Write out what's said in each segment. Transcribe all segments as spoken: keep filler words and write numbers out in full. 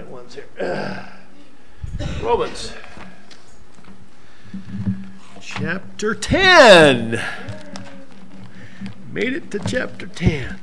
right ones here. Romans chapter ten. Made it to chapter ten.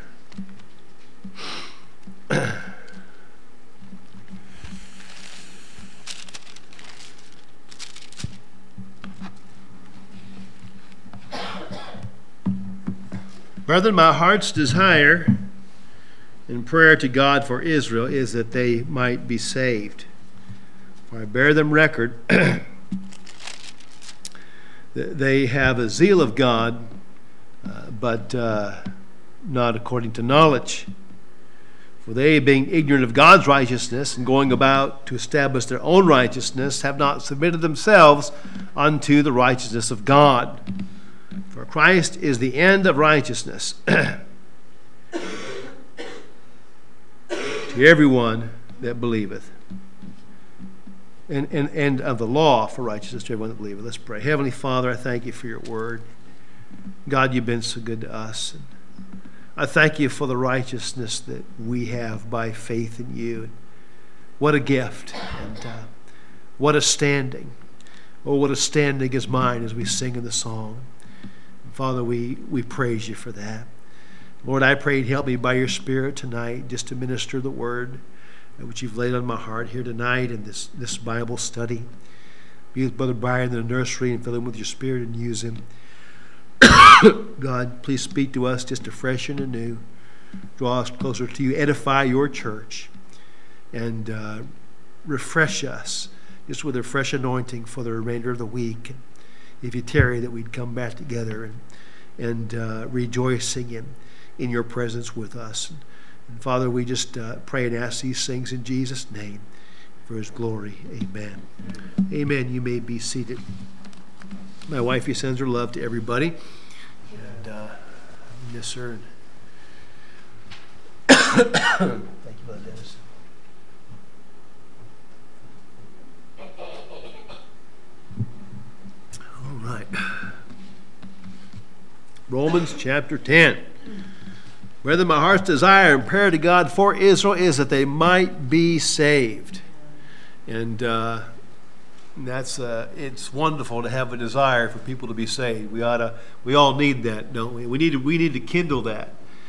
Brethren, my heart's desire in prayer to God for Israel is that they might be saved. For I bear them record that they have a zeal of God, uh, but uh, not according to knowledge. For they, being ignorant of God's righteousness and going about to establish their own righteousness, have not submitted themselves unto the righteousness of God. For Christ is the end of righteousness to everyone that believeth, and, and, and of the law for righteousness to everyone that believeth. Let's pray. Heavenly Father, I thank you for your word. God, you've been so good to us. And I thank you for the righteousness that we have by faith in you. What a gift, and uh, what a standing. Oh, what a standing is mine as we sing in the song. Father, we, we praise you for that. Lord, I pray, help me by your Spirit tonight just to minister the word which you've laid on my heart here tonight in this, this Bible study. Be with Brother Byron in the nursery and fill him with your Spirit and use him. God, please speak to us just afresh and anew. Draw us closer to you. Edify your church. And uh, refresh us just with a fresh anointing for the remainder of the week. If you tarry, that we'd come back together and, and uh, rejoicing in, in your presence with us. And, and Father, we just uh, pray and ask these things in Jesus' name for his glory. Amen. Amen. Amen. You may be seated. My wife, he sends her love to everybody. And uh, I miss her. Thank you, Brother Dennis. All right. Romans chapter ten. Brethren, my heart's desire and prayer to God for Israel is that they might be saved. And uh, that's uh, it's wonderful to have a desire for people to be saved. We ought to, we all need that, don't we? We need to, we need to kindle that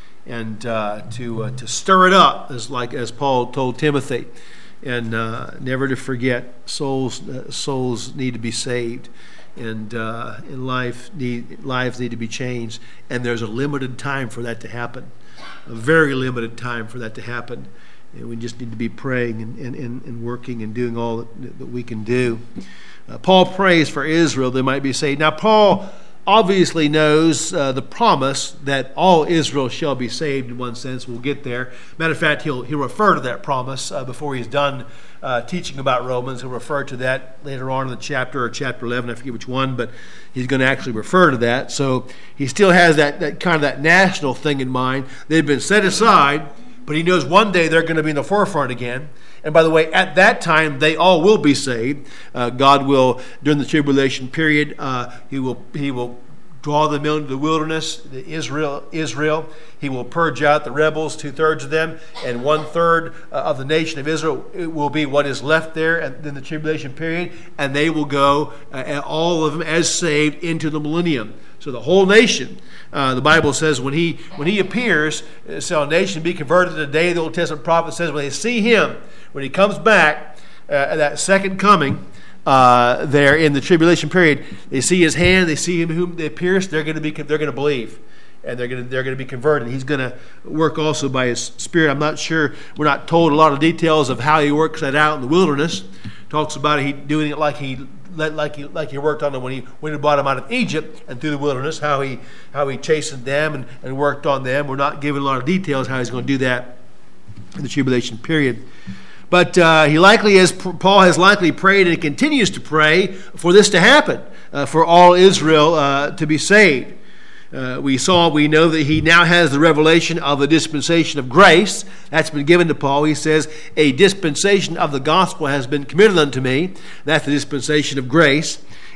and uh, to uh, to stir it up, as like as Paul told Timothy, and uh, never to forget souls uh, souls need to be saved. And uh, in life, need, lives need to be changed, and there's a limited time for that to happen, a very limited time for that to happen. And we just need to be praying and, and, and working and doing all that, that we can do. Uh, Paul prays for Israel they might be saved. Now, Paul obviously knows uh, the promise that all Israel shall be saved in one sense. We'll get there. Matter of fact, he'll, he'll refer to that promise uh, before he's done uh, teaching about Romans. He'll refer to that later on in the chapter, or chapter eleven, I forget which one, but he's going to actually refer to that. So he still has that, that kind of that national thing in mind. They've been set aside, but he knows one day they're going to be in the forefront again. And by the way, at that time, they all will be saved. Uh, God will, during the tribulation period, uh, he will he will draw them into the wilderness, the Israel. Israel. He will purge out the rebels, two-thirds of them, and one-third uh, of the nation of Israel. It will be what is left there in the tribulation period, and they will go, uh, all of them as saved, into the millennium. So the whole nation, uh, the Bible says, when he when he appears, shall a nation be converted today. The Old Testament prophet says, when they see him, when he comes back, uh, that second coming, uh, there in the tribulation period, they see his hand, they see him whom they pierced. They're going to be, they're going to believe, and they're going to they're going to be converted. He's going to work also by his Spirit. I'm not sure. We're not told a lot of details of how he works that out in the wilderness. Talks about he doing it like he. Like he, like he worked on them when he when he brought them out of Egypt and through the wilderness, how he how he chastened them and, and worked on them. We're not given a lot of details how he's going to do that in the tribulation period. But uh, he likely has, Paul has likely prayed and continues to pray for this to happen, uh, for all Israel uh, to be saved. Uh, we saw, we know that he now has the revelation of the dispensation of grace. That's been given to Paul. He says, a dispensation of the gospel has been committed unto me. That's the dispensation of grace.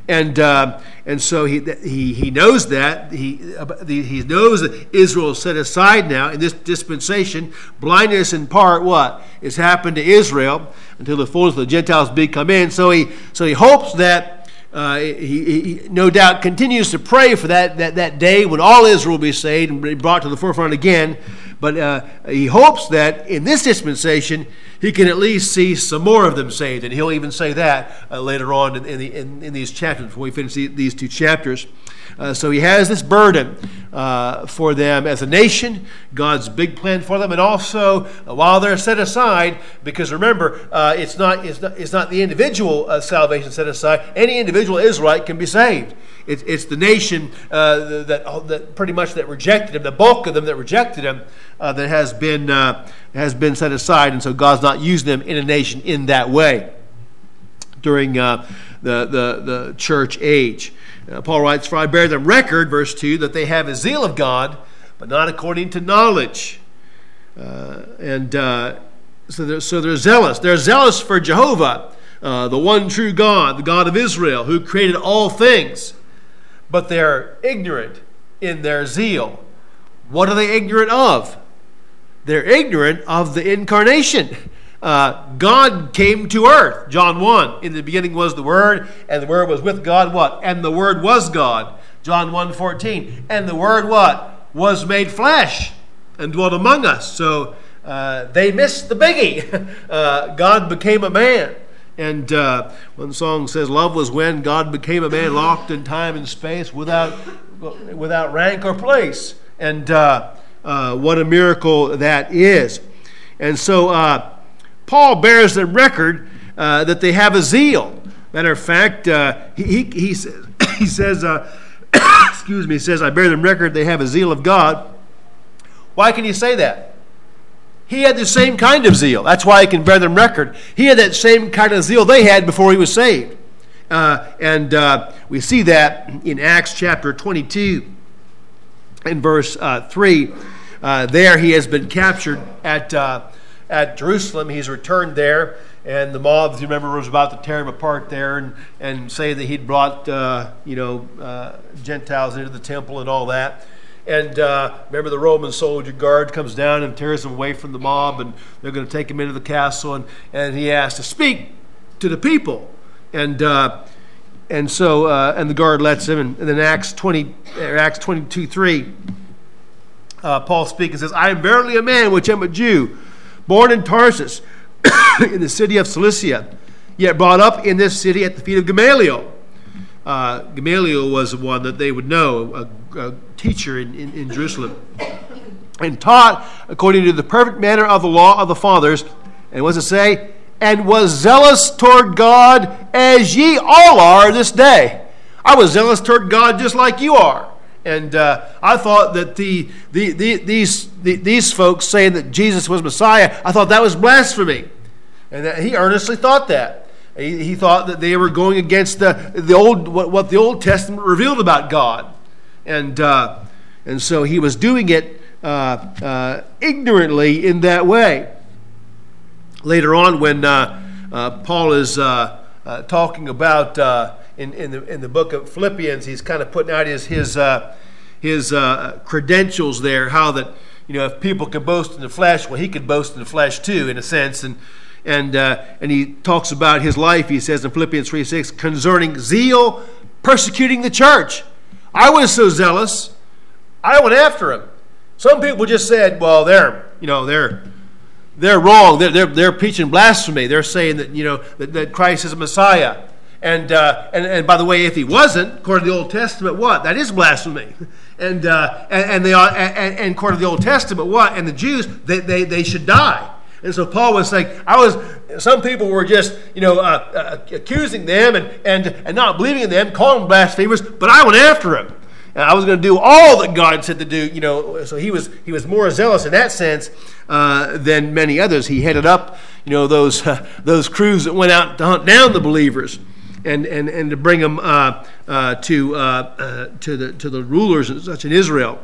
And uh, and so he he he knows that he he knows that Israel is set aside now in this dispensation. Blindness in part what has happened to Israel until the fullness of the Gentiles be come in. So he so he hopes that uh, he, he no doubt continues to pray for that that that day when all Israel will be saved and be brought to the forefront again. But uh, he hopes that in this dispensation he can at least see some more of them saved, and he'll even say that uh, later on in, in, the, in, in these chapters before we finish the, these two chapters. Uh, so he has this burden uh, for them as a nation, God's big plan for them, and also uh, while they're set aside, because remember, uh, it's not it's not it's not the individual uh, salvation set aside. Any individual Israelite can be saved. It's it's the nation uh, that that pretty much that rejected him, the bulk of them that rejected him, uh, that has been uh, has been set aside, and so God's not using them in a nation in that way during uh, the, the the church age. Uh, Paul writes, "For I bear them record," verse two, "that they have a zeal of God, but not according to knowledge." Uh, and uh, so they're so they're zealous. They're zealous for Jehovah, uh, the one true God, the God of Israel, who created all things. But they're ignorant in their zeal. What are they ignorant of? They're ignorant of the incarnation. Uh, God came to earth. John one. In the beginning was the Word, and the Word was with God. What? And the Word was God. John one fourteen. And the Word what? Was made flesh and dwelt among us. So uh, they missed the biggie. uh, God became a man. And uh, one song says, "Love was when God became a man, locked in time and space, without without rank or place." And uh, uh, what a miracle that is! And so uh, Paul bears the record uh, that they have a zeal. Matter of fact, uh, he, he he says he says, uh, excuse me, he says, "I bear them record they have a zeal of God." Why can he say that? He had the same kind of zeal. That's why he can bear them record. He had that same kind of zeal they had before he was saved. Uh, and uh, we see that in Acts chapter twenty-two in verse uh, three. Uh, there he has been captured at uh, at Jerusalem. He's returned there. And the mob, if you remember, was about to tear him apart there and, and say that he'd brought uh, you know uh, Gentiles into the temple and all that. And uh, remember, the Roman soldier guard comes down and tears him away from the mob, and they're going to take him into the castle, and, and he has to speak to the people. And uh, and so uh, and the guard lets him. And, and then Acts twenty, Acts twenty-two three, uh, Paul speaks and says, "I am verily a man which am a Jew, born in Tarsus, in the city of Cilicia, yet brought up in this city at the feet of Gamaliel." Uh, Gamaliel was the one that they would know, a, a teacher in, in, in Jerusalem, and taught according to the perfect manner of the law of the fathers. And what does it say? "And was zealous toward God as ye all are this day." I was zealous toward God just like you are. And uh, I thought that the, the, the these the, these folks saying that Jesus was Messiah, I thought that was blasphemy. And that he earnestly thought that. He, he thought that they were going against the the old what, what the Old Testament revealed about God, and uh, and so he was doing it uh, uh, ignorantly in that way. Later on, when uh, uh, Paul is uh, uh, talking about uh, in in the in the book of Philippians, he's kind of putting out his his uh, his uh, credentials there. How that you know if people could boast in the flesh, well, he could boast in the flesh too, in a sense, and. And uh, and he talks about his life, he says in Philippians three six, concerning zeal persecuting the church. I was so zealous, I went after him. Some people just said, well, they're, you know, they're they're wrong. They're, they're, they're preaching blasphemy. They're saying that, you know, that, that Christ is a Messiah. And, uh, and and by the way, if he wasn't, according to the Old Testament, what? That is blasphemy. And uh, and, and they are, and, and according to the Old Testament, what? And the Jews, they they, they should die. And so Paul was saying, I was. Some people were just, you know, uh, uh, accusing them and, and and not believing in them, calling them blasphemers. But I went after him, and I was going to do all that God said to do. You know, so he was he was more zealous in that sense uh, than many others. He headed up, you know, those uh, those crews that went out to hunt down the believers, and and, and to bring them uh, uh, to uh, uh, to the to the rulers and such in Israel.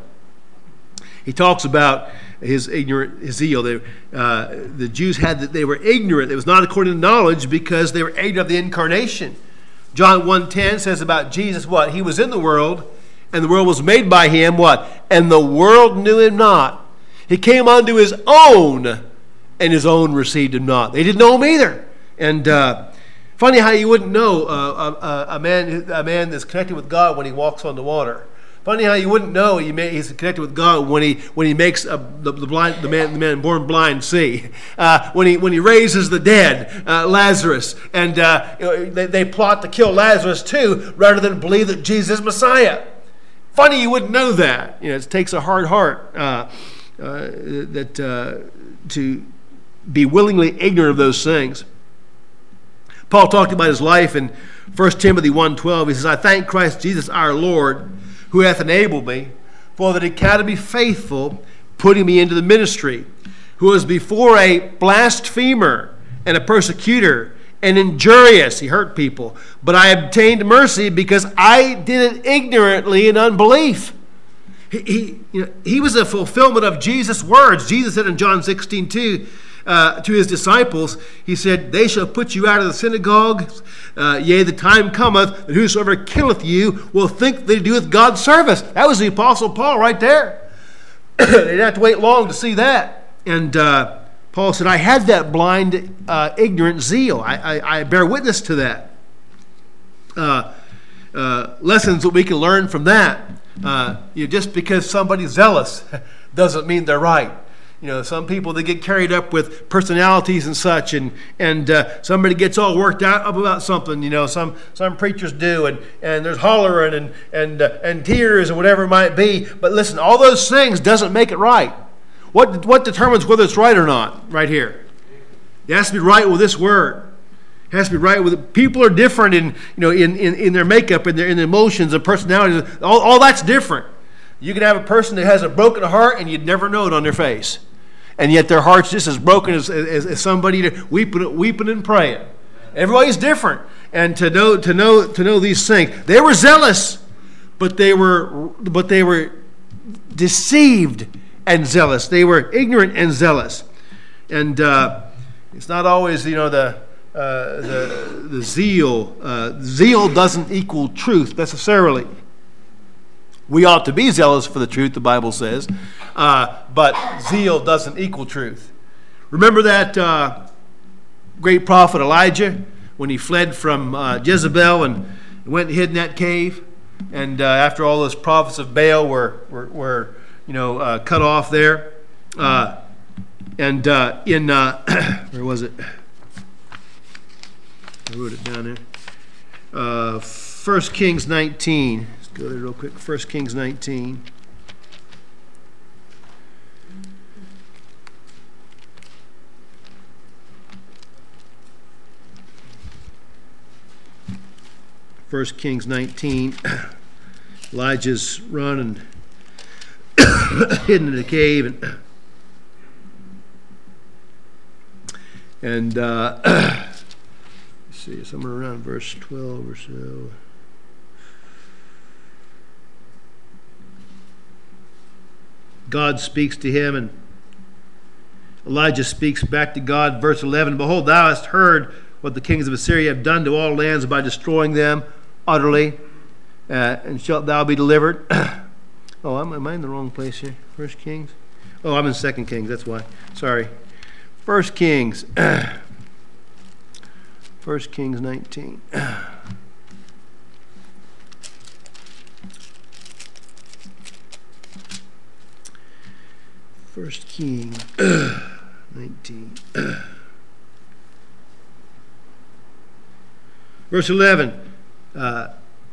He talks about his ignorant his zeal. They, uh, the Jews had that they were ignorant. It was not according to knowledge because they were ignorant of the incarnation. John one ten says about Jesus, what? He was in the world, and the world was made by him, what? And the world knew him not. He came unto his own, and his own received him not. They didn't know him either. And uh, funny how you wouldn't know uh, a, a man a man that's connected with God when he walks on the water. Funny how you wouldn't know he may, he's connected with God when he when he makes a, the, the blind the man the man born blind see, uh, when he when he raises the dead, uh, Lazarus, and uh, you know, they, they plot to kill Lazarus too, rather than believe that Jesus is Messiah. Funny you wouldn't know that. You know, it takes a hard heart uh, uh, that uh, to be willingly ignorant of those things. Paul talked about his life in First Timothy one twelve. He says, "I thank Christ Jesus our Lord, who hath enabled me, for that he can be faithful, putting me into the ministry, who was before a blasphemer and a persecutor and injurious," he hurt people, "but I obtained mercy because I did it ignorantly in unbelief." He, he, you know, he was a fulfillment of Jesus' words. Jesus said in John sixteen two, Uh, to his disciples, he said, "They shall put you out of the synagogues. Uh, yea, the time cometh that whosoever killeth you will think they doeth God's service." That was the Apostle Paul right there. They didn't have to wait long to see that. And uh, Paul said, "I had that blind, uh, ignorant zeal." I, I, I bear witness to that. Uh, uh, lessons that we can learn from that. Uh, you know, just because somebody's zealous doesn't mean they're right. You know, some people, they get carried up with personalities and such, and and uh, somebody gets all worked out up about something. You know, some some preachers do, and, and there's hollering and and uh, and tears and whatever it might be. But listen, all those things doesn't make it right. What what determines whether it's right or not? Right here, it has to be right with this word. It has to be right with it. People are different in you know in, in, in their makeup, in their in their emotions and personalities. All all that's different. You can have a person that has a broken heart, and you'd never know it on their face. And yet their heart's just as broken as, as, as somebody weeping, weeping and praying. Everybody's different. And to know to know to know these things, they were zealous, but they were but they were deceived and zealous. They were ignorant and zealous. And uh, it's not always you know the uh, the the zeal. Uh, zeal doesn't equal truth necessarily. We ought to be zealous for the truth, the Bible says, uh, but zeal doesn't equal truth. Remember that uh, great prophet Elijah when he fled from uh, Jezebel and went and hid in that cave, and uh, after all those prophets of Baal were were, were you know uh, cut off there, uh, and uh, in uh, where was it? I wrote it down there. Uh, First Kings nineteen. Go there real quick. First Kings nineteen. First Kings nineteen. Elijah's running, hidden in a cave, and and uh, let's see, somewhere around verse twelve or so. God speaks to him, and Elijah speaks back to God. Verse eleven, "Behold, thou hast heard what the kings of Assyria have done to all lands by destroying them utterly, uh, and shalt thou be delivered?" Oh, am, am I in the wrong place here? First Kings? Oh, I'm in Second Kings, that's why. Sorry. First Kings. First Kings nineteen. First King nineteen. Verse eleven. Uh,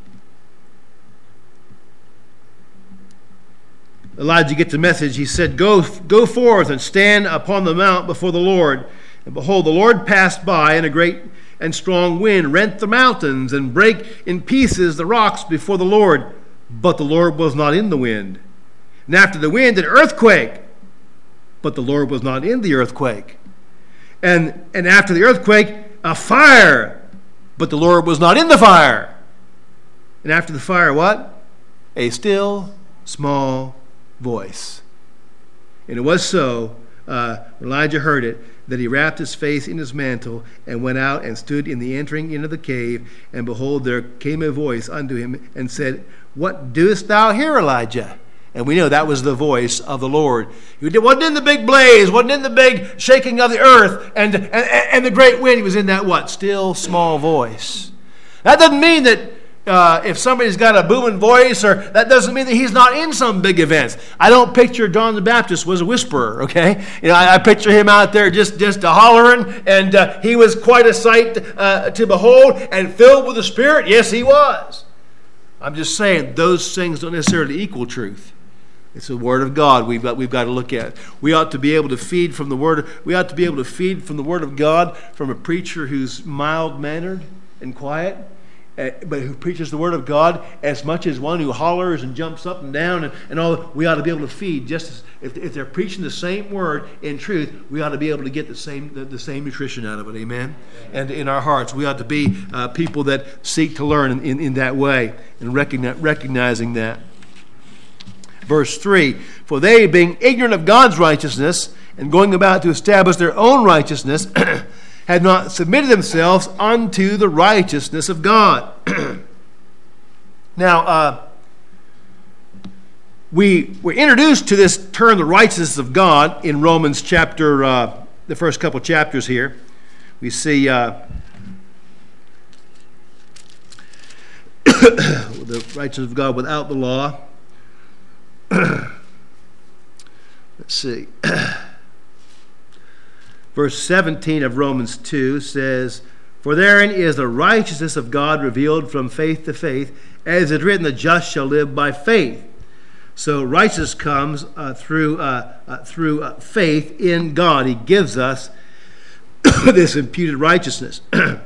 Elijah gets the message. He said, Go, go forth and stand upon the mount before the Lord. And behold, the Lord passed by, and a great and strong wind rent the mountains and brake in pieces the rocks before the Lord. But the Lord was not in the wind. And after the wind, an earthquake. But the Lord was not in the earthquake. And, and after the earthquake, a fire. But the Lord was not in the fire. And after the fire, what? A still, small voice. And it was so uh, when Elijah heard it, that he wrapped his face in his mantle and went out and stood in the entering into the cave. And behold, there came a voice unto him and said, What doest thou here, Elijah? And we know that was the voice of the Lord. It wasn't in the big blaze, wasn't in the big shaking of the earth and, and, and the great wind. He was in that what? Still small voice. That doesn't mean that Uh, if somebody's got a booming voice, or that doesn't mean that he's not in some big events. I don't picture John the Baptist was a whisperer, okay? You know, I, I picture him out there just, just a hollering, and uh, he was quite a sight uh, to behold, and filled with the Spirit. Yes, he was. I'm just saying, those things don't necessarily equal truth. It's the Word of God we've got, we've got to look at. We ought to be able to feed from the Word. We ought to be able to feed from the Word of God from a preacher who's mild-mannered and quiet, but who preaches the Word of God as much as one who hollers and jumps up and down and, and all. We ought to be able to feed just as if, if they're preaching the same Word in truth, we ought to be able to get the same the, the same nutrition out of it. Amen. And in our hearts, we ought to be uh, people that seek to learn in, in, in that way and recognize, recognizing that. Verse three: For they, being ignorant of God's righteousness and going about to establish their own righteousness, had not submitted themselves unto the righteousness of God. Now, uh, we were introduced to this term, the righteousness of God, in Romans chapter, uh, the first couple chapters here. We see uh, the righteousness of God without the law. Let's see. Verse seventeen of Romans two says, For therein is the righteousness of God revealed from faith to faith, as it is written, the just shall live by faith. So righteousness comes uh, through uh, uh, through uh, faith in God. He gives us this imputed righteousness.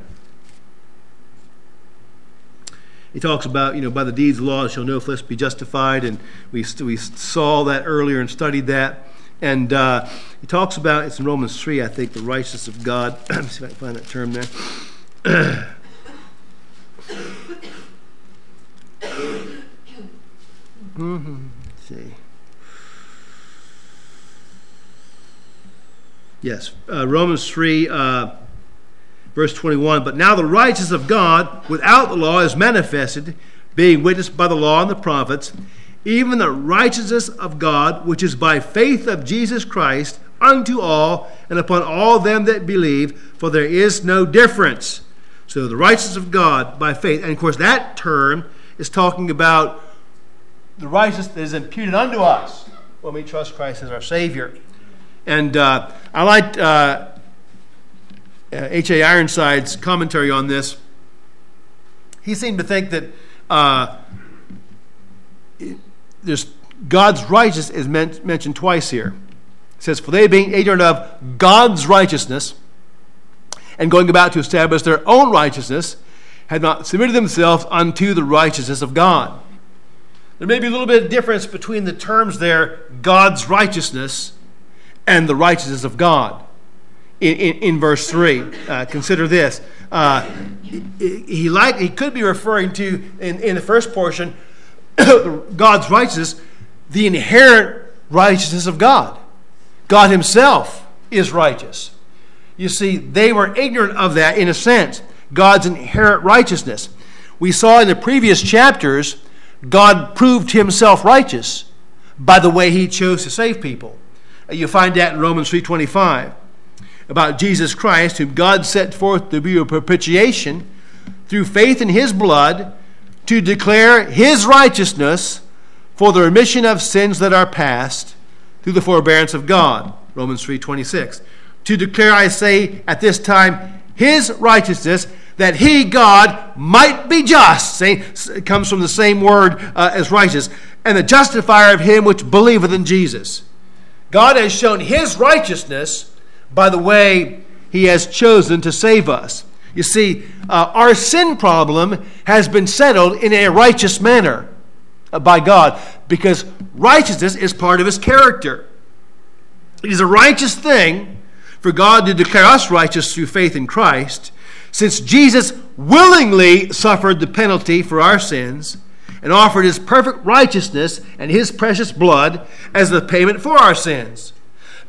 He talks about, you know, by the deeds of the law shall no flesh be justified, and we we saw that earlier and studied that. And uh, he talks about, it's in Romans three, I think, the righteousness of God. Let me see if I can find that term there. mm-hmm. Let's see. Yes, uh, Romans three, uh, verse twenty-one. But now the righteousness of God without the law is manifested, being witnessed by the law and the prophets, even the righteousness of God, which is by faith of Jesus Christ, unto all, and upon all them that believe, for there is no difference. So the righteousness of God by faith. And of course that term is talking about the righteousness that is imputed unto us when we trust Christ as our Savior. And uh, I liked uh, H A Ironside's commentary on this. He seemed to think that uh, it, there's God's righteousness is meant, mentioned twice here. It says, For they being ignorant of God's righteousness and going about to establish their own righteousness, had not submitted themselves unto the righteousness of God. There may be a little bit of difference between the terms there, God's righteousness and the righteousness of God. In, in, in verse three, uh, consider this. Uh, he, he, like, he could be referring to, in, in the first portion, God's righteousness, the inherent righteousness of God. God himself is righteous. You see, they were ignorant of that in a sense, God's inherent righteousness. We saw in the previous chapters, God proved himself righteous by the way he chose to save people. You find that in Romans three twenty-five, about Jesus Christ, whom God set forth to be a propitiation through faith in his blood, to declare his righteousness for the remission of sins that are past through the forbearance of God. Romans three twenty-six. To declare, I say, at this time, his righteousness, that he, God, might be just. Same, it comes from the same word uh, as righteous. And the justifier of him which believeth in Jesus. God has shown his righteousness by the way he has chosen to save us. You see, uh, our sin problem has been settled in a righteous manner uh, by God, because righteousness is part of his character. It is a righteous thing for God to declare us righteous through faith in Christ, since Jesus willingly suffered the penalty for our sins and offered his perfect righteousness and his precious blood as the payment for our sins.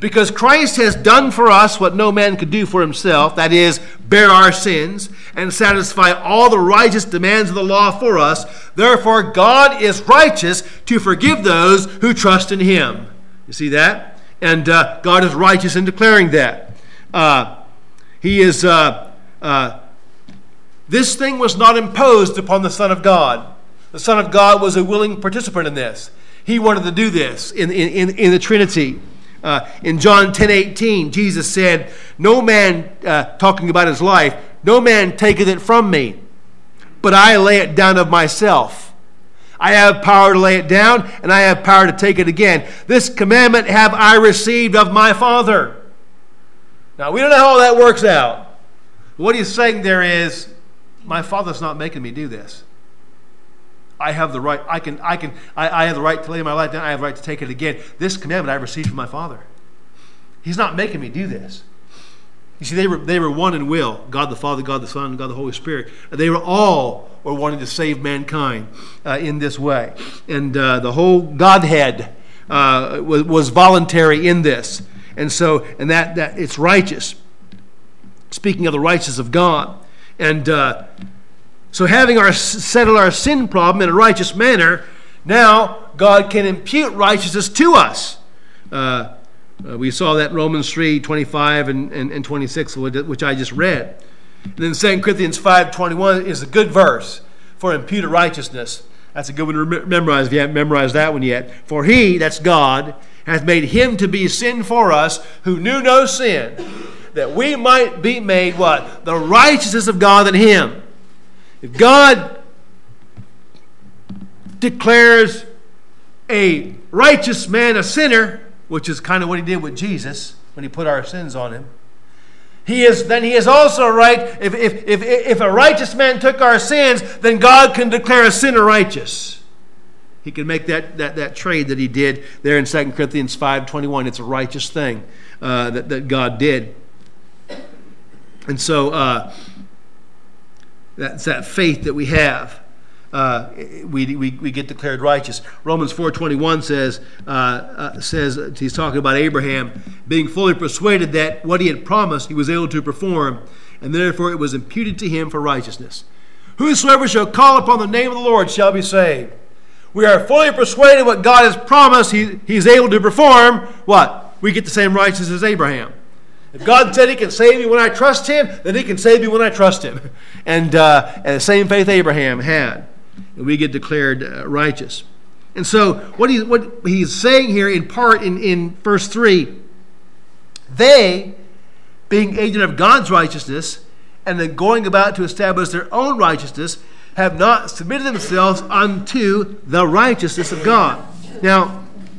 Because Christ has done for us what no man could do for himself, that is, bear our sins and satisfy all the righteous demands of the law for us. Therefore, God is righteous to forgive those who trust in him. You see that? And uh, God is righteous in declaring that. Uh, he is... Uh, uh, this thing was not imposed upon the Son of God. The Son of God was a willing participant in this. He wanted to do this in, in, in the Trinity. Uh, in John ten eighteen, Jesus said, no man, uh, talking about his life, no man taketh it from me, but I lay it down of myself. I have power to lay it down, and I have power to take it again. This commandment have I received of my Father. Now, we don't know how that works out. What he's saying there is, my Father's not making me do this. I have the right, I can, I can, I, I have the right to lay my life down, I have the right to take it again. This commandment I received from my Father. He's not making me do this. You see, they were they were one in will. God the Father, God the Son, God the Holy Spirit. They were all were wanting to save mankind uh, in this way. And uh, the whole Godhead uh, was, was voluntary in this. And so, and that, that it's righteous. Speaking of the righteousness of God. And uh, so having our settled our sin problem in a righteous manner, now God can impute righteousness to us. Uh, uh, we saw that in Romans three twenty-five and, and, and twenty-six, which I just read. And then Second Corinthians five twenty-one is a good verse for imputed righteousness. That's a good one to memorize if you haven't memorized that one yet. For he, that's God, hath made him to be sin for us who knew no sin, that we might be made what? The righteousness of God in him. If God declares a righteous man a sinner, which is kind of what he did with Jesus when he put our sins on him, he is then he is also right. If, if, if, if a righteous man took our sins, then God can declare a sinner righteous. He can make that, that, that trade that he did there in Second Corinthians five twenty-one. It's a righteous thing uh, that, that God did. And so uh, that's that faith that we have. Uh, we, we we get declared righteous. Romans four twenty-one says uh, uh, says he's talking about Abraham being fully persuaded that what he had promised he was able to perform, and therefore it was imputed to him for righteousness. Whosoever shall call upon the name of the Lord shall be saved. We are fully persuaded what God has promised he, he's able to perform. What? We get the same righteousness as Abraham. If God said he can save me when I trust him, then he can save me when I trust him. And, uh, and the same faith Abraham had. And we get declared uh, righteous. And so what, he, what he's saying here in part in, in verse three, they, being agent of God's righteousness, and then going about to establish their own righteousness, have not submitted themselves unto the righteousness of God. Now,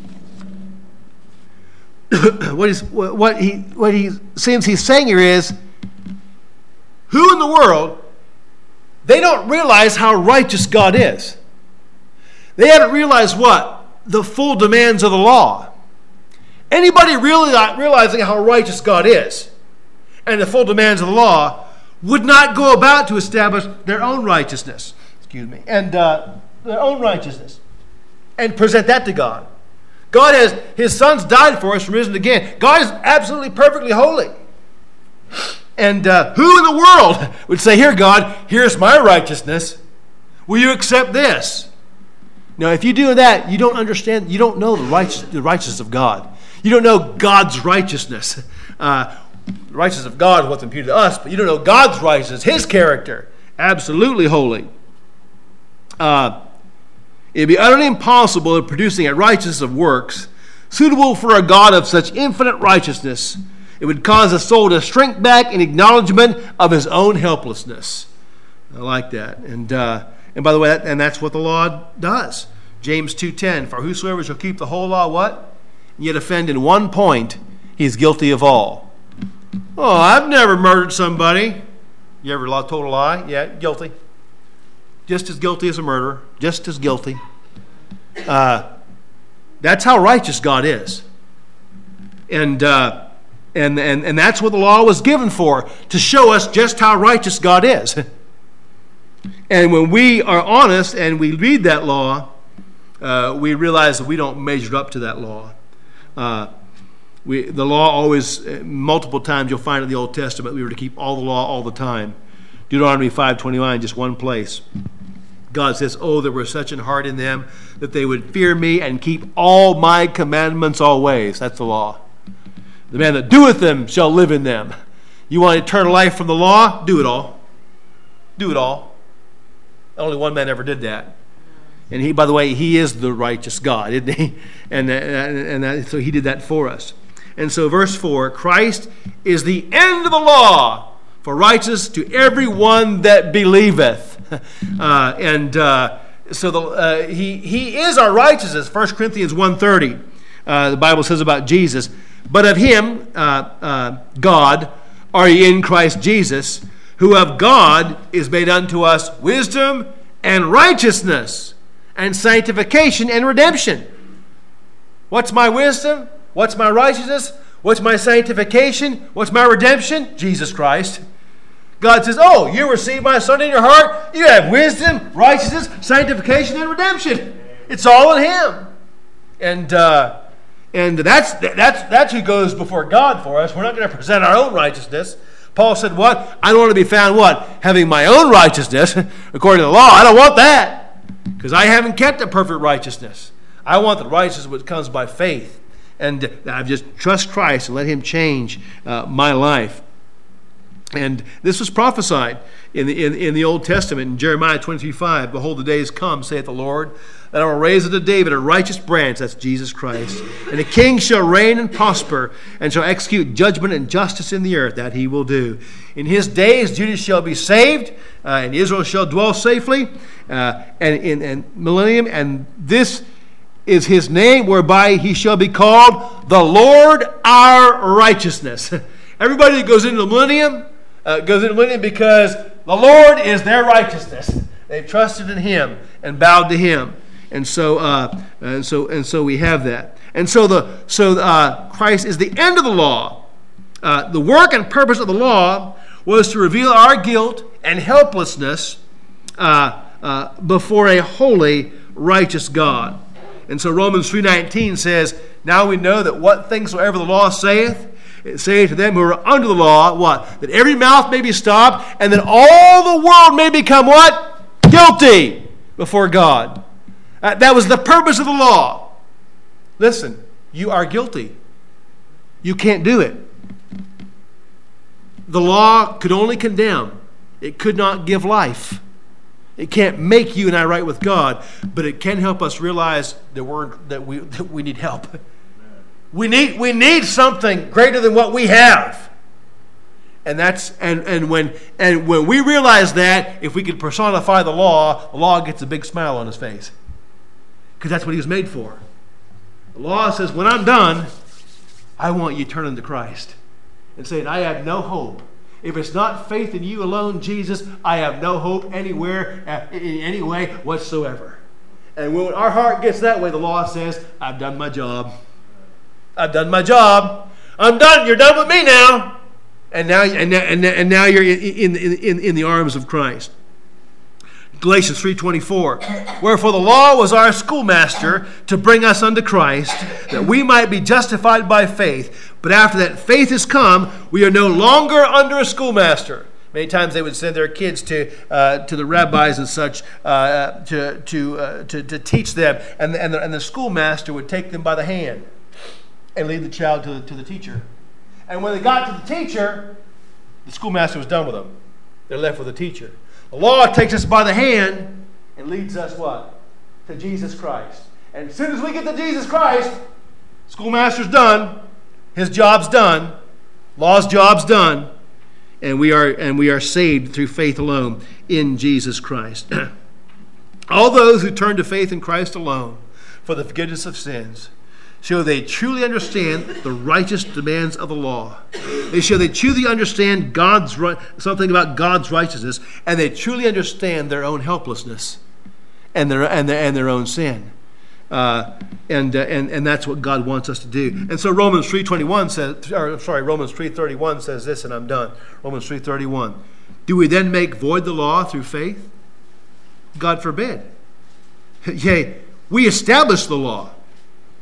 what, is, what, he, what he seems he's saying here is, who in the world, they don't realize how righteous God is. They haven't realized what? The full demands of the law. Anybody really not realizing how righteous God is and the full demands of the law would not go about to establish their own righteousness, excuse me, and uh, their own righteousness and present that to God. God has, his son's died for us and risen again. God is absolutely perfectly holy. And uh, who in the world would say, here, God, here's my righteousness. Will you accept this? Now, if you do that, you don't understand, you don't know the, righteous, the righteousness of God. You don't know God's righteousness. Uh, the righteousness of God is what's imputed to us, but you don't know God's righteousness, his character. Absolutely holy. Uh, it'd be utterly impossible of producing a righteousness of works suitable for a God of such infinite righteousness. It would cause the soul to shrink back in acknowledgement of his own helplessness. I like that. And uh, and by the way, that, and that's what the law does. James two ten, for whosoever shall keep the whole law, what? And yet offend in one point, he is guilty of all. Oh, I've never murdered somebody. You ever told a lie? Yeah, guilty. Just as guilty as a murderer. Just as guilty. Uh, that's how righteous God is. And... Uh, And, and and that's what the law was given for, to show us just how righteous God is. And when we are honest and we read that law, uh, we realize that we don't measure up to that law. Uh, We, the law always, uh, multiple times you'll find in the Old Testament, we were to keep all the law all the time. Deuteronomy five twenty-nine, just one place. God says, oh, there was such an heart in them that they would fear me and keep all my commandments always. That's the law. The man that doeth them shall live in them. You want eternal life from the law? Do it all. Do it all. Only one man ever did that. And he, by the way, he is the righteous God, isn't he? And, and, and that, so he did that for us. And so verse four, Christ is the end of the law for righteousness to everyone that believeth. Uh, and uh, so the, uh, he, he is our righteousness. First Corinthians one thirty, uh, the Bible says about Jesus, but of him, uh, uh, God, are ye in Christ Jesus, who of God is made unto us wisdom and righteousness and sanctification and redemption. What's my wisdom? What's my righteousness? What's my sanctification? What's my redemption? Jesus Christ. God says, oh, you receive my Son in your heart. You have wisdom, righteousness, sanctification, and redemption. It's all in him. And uh, and that's, that's, that's who goes before God for us. We're not going to present our own righteousness. Paul said, what? I don't want to be found, what? Having my own righteousness according to the law. I don't want that because I haven't kept a perfect righteousness. I want the righteousness which comes by faith. And I just trust Christ and let him change uh, my life. And this was prophesied in the, in, in the Old Testament in Jeremiah twenty-three five. Behold, the days come, saith the Lord, that I will raise unto David a righteous branch, that's Jesus Christ. And the king shall reign and prosper, and shall execute judgment and justice in the earth, that he will do. In his days Judah shall be saved, uh, and Israel shall dwell safely, uh, and in and millennium, and this is his name, whereby he shall be called the Lord our righteousness. Everybody that goes into the millennium uh, goes into the millennium because the Lord is their righteousness. They've trusted in him and bowed to him, and so uh, and so and so we have that. And so the so uh, Christ is the end of the law. Uh, the work and purpose of the law was to reveal our guilt and helplessness uh, uh, before a holy, righteous God. And so Romans three nineteen says, now we know that what things soever the law saith, it saith to them who are under the law, what? That every mouth may be stopped, and that all the world may become what? Guilty before God. Uh, that was the purpose of the law. Listen, you are guilty. You can't do it. The law could only condemn. It could not give life. It can't make you and I right with God, but it can help us realize that we're that we that we need help. We need we need something greater than what we have. And that's and, and when and when we realize that, if we can personify the law, the law gets a big smile on his face. Because that's what he was made for. The law says, when I'm done, I want you turning to Christ and saying, I have no hope. If it's not faith in you alone, Jesus, I have no hope anywhere, in any way whatsoever. And when our heart gets that way, the law says, I've done my job. I've done my job. I'm done. You're done with me now. And now, and now, and now, and now you're in, in, in, in the arms of Christ. Galatians three twenty-four. Wherefore the law was our schoolmaster to bring us unto Christ, that we might be justified by faith. But after that faith is come, we are no longer under a schoolmaster. Many times they would send their kids to uh, to the rabbis and such uh, to to, uh, to to teach them, and the, and the, and the schoolmaster would take them by the hand and lead the child to the, to the teacher. And when they got to the teacher, the schoolmaster was done with them. They're left with the teacher. The law takes us by the hand and leads us what? To Jesus Christ. And as soon as we get to Jesus Christ, schoolmaster's done, his job's done, law's job's done, and we are and we are saved through faith alone in Jesus Christ. All those who turn to faith in Christ alone for the forgiveness of sins show they truly understand the righteous demands of the law. They show they truly understand God's something about God's righteousness, and they truly understand their own helplessness and their and their, and their own sin. Uh, and uh, and and that's what God wants us to do. And so Romans three twenty-one says, or sorry, Romans three thirty-one says this, and I'm done. Romans three thirty-one. Do we then make void the law through faith? God forbid. Yea, we establish the law.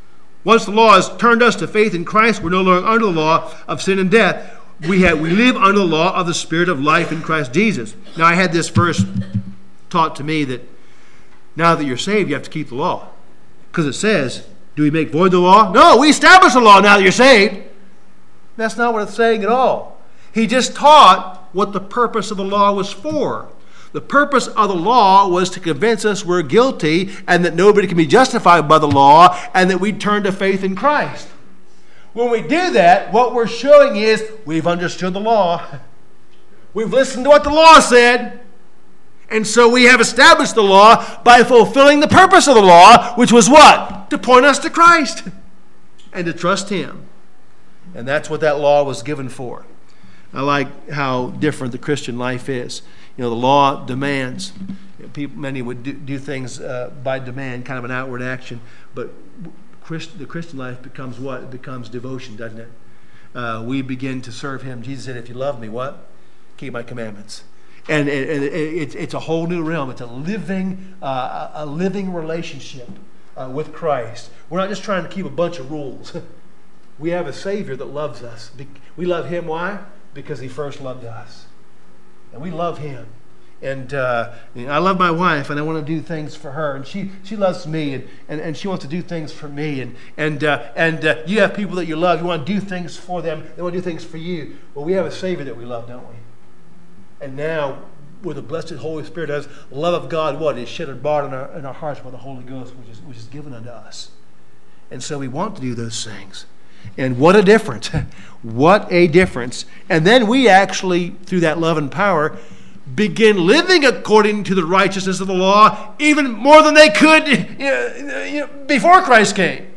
Once the law has turned us to faith in Christ, we're no longer under the law of sin and death. We have we live under the law of the Spirit of life in Christ Jesus. Now, I had this verse taught to me that now that you're saved, you have to keep the law. Because it says, do we make void the law? No, we establish the law now that you're saved. That's not what it's saying at all. He just taught what the purpose of the law was for. The purpose of the law was to convince us we're guilty and that nobody can be justified by the law and that we turn to faith in Christ. When we do that, what we're showing is we've understood the law. We've listened to what the law said. And so we have established the law by fulfilling the purpose of the law, which was what? To point us to Christ and to trust Him. And that's what that law was given for. I like how different the Christian life is. You know, the law demands. You know, people, many would do, do things uh, by demand, kind of an outward action. But Christ, the Christian life becomes what? It becomes devotion, doesn't it? Uh, we begin to serve Him. Jesus said, if you love me, what? Keep my commandments. And it, it, it, it's a whole new realm. It's a living, uh, a living relationship uh, with Christ. We're not just trying to keep a bunch of rules. We have a Savior that loves us. We love Him. Why? Because He first loved us. And we love Him. And uh, I love my wife, and I want to do things for her. And she, she loves me, and, and, and she wants to do things for me. And and uh, and uh, you have people that you love. You want to do things for them. They want to do things for you. Well, we have a Savior that we love, don't we? And now, with the blessed Holy Spirit, as the love of God, what is shed abroad in our in our hearts by the Holy Ghost, which is which is given unto us. And so we want to do those things. And what a difference. What a difference. And then we actually, through that love and power, begin living according to the righteousness of the law even more than they could you know, before Christ came.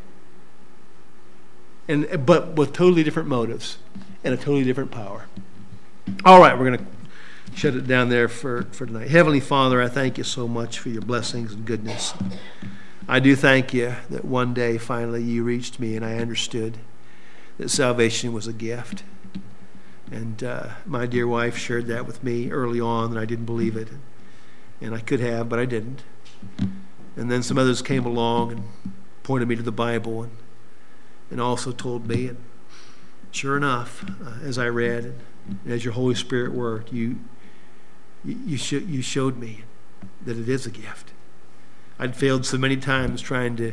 And but with totally different motives and a totally different power. All right, we're going to shut it down there for, for tonight. Heavenly Father, I thank you so much for your blessings and goodness. I do thank you that one day finally you reached me and I understood that salvation was a gift. And uh, my dear wife shared that with me early on, and I didn't believe it. And I could have, but I didn't. And then some others came along and pointed me to the Bible and, and also told me. And sure enough, uh, as I read and, and as your Holy Spirit worked, you you, you, sh- you showed me that it is a gift. I'd failed so many times trying to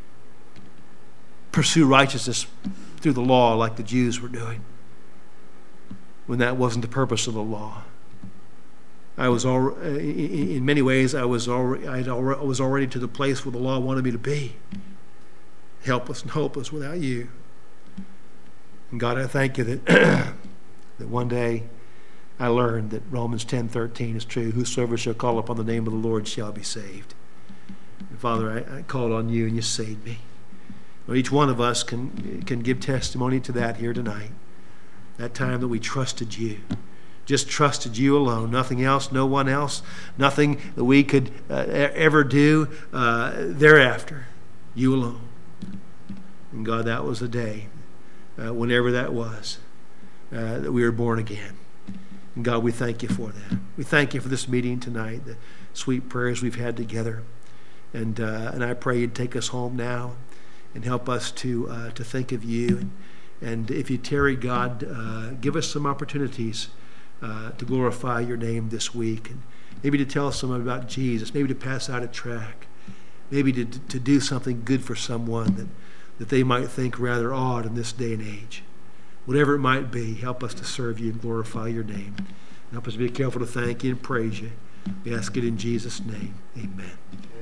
pursue righteousness through the law like the Jews were doing, when that wasn't the purpose of the law. I was al- in many ways I was already I was already to the place where the law wanted me to be, helpless and hopeless without you. And God, I thank you that that one day I learned that Romans ten thirteen is true. Whosoever shall call upon the name of the Lord shall be saved. And Father, I, I called on you and you saved me. Well, each one of us can can give testimony to that here tonight. That time that we trusted you. Just trusted you alone. Nothing else, no one else. Nothing that we could uh, ever do uh, thereafter. You alone. And God, that was the day, uh, whenever that was, uh, that we were born again. And God, we thank you for that. We thank you for this meeting tonight, the sweet prayers we've had together. And uh, and I pray you'd take us home now and help us to uh, to think of you. And, and if you tarry, God, uh, give us some opportunities uh, to glorify your name this week. And maybe to tell someone about Jesus. Maybe to pass out a tract. Maybe to, to do something good for someone that, that they might think rather odd in this day and age. Whatever it might be, help us to serve you and glorify your name. Help us be careful to thank you and praise you. We ask it in Jesus' name. Amen.